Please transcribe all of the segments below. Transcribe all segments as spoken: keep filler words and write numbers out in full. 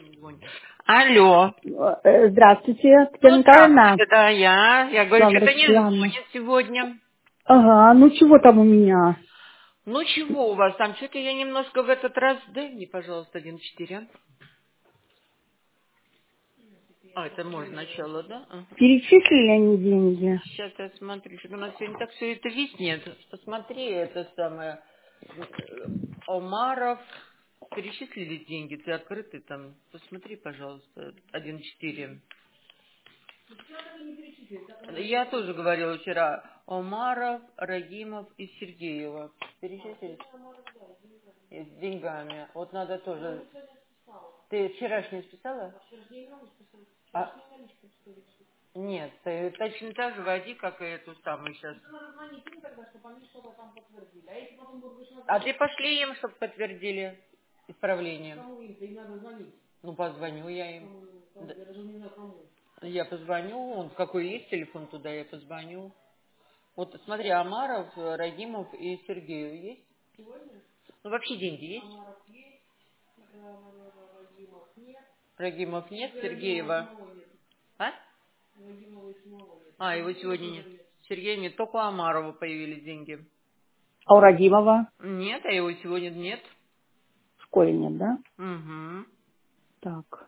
Алло. Э, Здравствуйте, Татьяна Ну, Николаевна. здравствуйте, да, я. Я говорю, Слава что-то не Россияна. звонит сегодня. Ага, ну чего там у меня? Ну, чего у вас там? Что-то я немножко в этот раз... Дай мне, пожалуйста, один четыре. А, это можно начало, да? А. Перечислили они деньги? Сейчас я смотрю, что у нас сегодня так все это виснет. Посмотри, это самое... э, Омаров. Перечислили деньги, ты открытый там. Посмотри, пожалуйста, один четыре. Я тоже говорила вчера. Омаров, Рагимов и Сергеева. Перечислили с деньгами. Вот надо тоже... Ты вчерашний списала? А, нет, ты точно так же води, как и эту самую сейчас. А ты пошли им, чтобы подтвердили исправление. Ну, позвоню я им. Да. Я позвоню, он какой есть телефон туда, я позвоню. Вот смотри, Амаров, Рагимов и Сергеев есть? Ну, вообще деньги есть? Рагимов нет, Сергеева. А? А, его сегодня нет. Сергея нет, только у Амарова появились деньги. А у Радимова? Нет, а его сегодня нет. В школе нет, да? Угу. Так.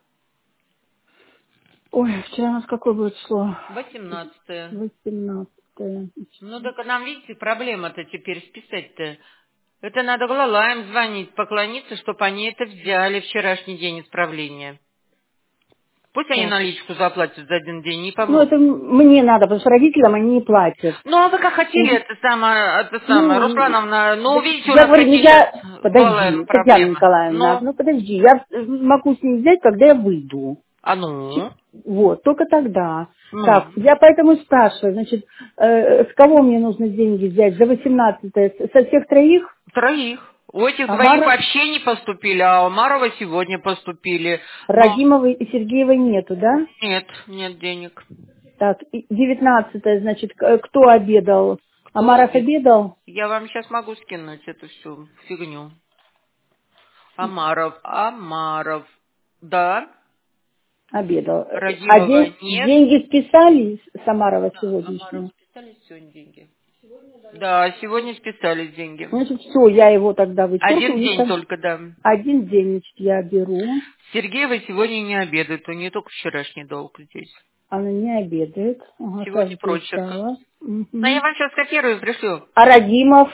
Ой, вчера у нас какое было число? восемнадцатое. Восемнадцатое. Ну, так нам, видите, проблема-то теперь списать-то. Это надо Глалаем звонить, поклониться, чтобы они это взяли вчерашний день исправления. Пусть они Так. наличку заплатят за один день, не Ну, помрут. это м- мне надо, потому что родителям они не платят. Ну, а вы как хотели, Мгм. это самое, это самое, Ну, Руслановна, ну, да- видите, у я нас говорю, ну какие сейчас я... с Глалаем Подожди, Татьяна проблемы. Николаевна, Ну, ну подожди, я э, могу с ним взять, когда я выйду. а ну, Вот, только тогда. Так, ну, я поэтому и спрашиваю, значит, э, с кого мне нужно деньги взять? За восемнадцатое? С- Со всех троих? троих. У этих двоих Амара, вообще не поступили, а у Марова сегодня поступили. Но Радимовой и Сергеевой нету, да? нет, нет денег. Так, и девятнадцатое, значит, к- э, кто обедал? Кто Амаров обед? обедал? Я вам сейчас могу скинуть эту всю фигню. Амаров, Амаров, да, Обедал. Э, А Рагимова день- нет. деньги списали с Амарова Да, Амаров сегодняшнего? списались сегодня деньги? Да, сегодня списались деньги. Значит, все, я его тогда Один вычеркну. И день там только, да. один день, значит, я беру. Сергеева сегодня не обедает, у нее только вчерашний долг здесь. Она не обедает. Ага, Сегодня сразу прочерк. перестала. Ну, я Мгм. вам сейчас скопирую, пришлю. А Радимов?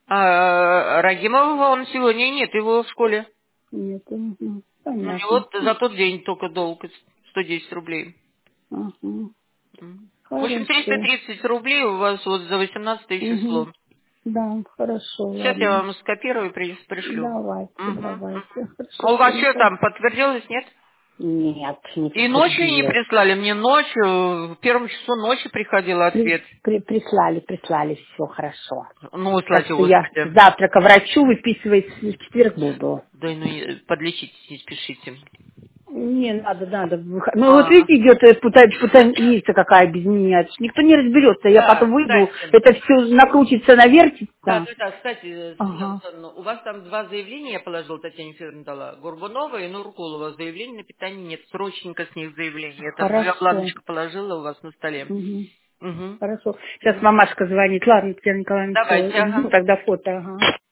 А Рагимова он сегодня нет, его в школе. Нет, мгм. У него Понятно. за тот день только долг сто десять рублей. Ага. М. В общем, триста Хорошо. тридцать рублей у вас вот за восемнадцатое Угу. число. Да, хорошо, Сейчас я ладно. вам скопирую и при- пришлю. Давайте, Мгм, мгм. давайте. А Хорошо, у вас все, что там, подтвердилось, нет? Нет, не И ночью не подтвердилось. прислали. Мне ночью, в первом часу ночи приходил При- ответ. при- прислали, прислали, все хорошо. Ну, Так слава что я Господи. завтра к врачу выписывать в четверг буду. Да ну, и подлечитесь, не спешите. Не, надо, надо. Ну вот А, видите, идет э, пута- путаница какая без меня. Это ж никто не разберется. Я да, потом выйду, кстати. это все накрутится, Да, навертится. да, да, кстати, Татьяна Ага. Александровна, у вас там два заявления я положил, Татьяне Федоровне дала. Горбунова и Нуркулова. Заявлений на питание нет. Срочненько с них заявление. Это я Хорошо. бланочку положила у вас на столе. Мгм. Угу. Хорошо. Сейчас мамашка звонит. Ладно, Татьяна Николаевна, Давайте, все. ага. Тогда фото, ага.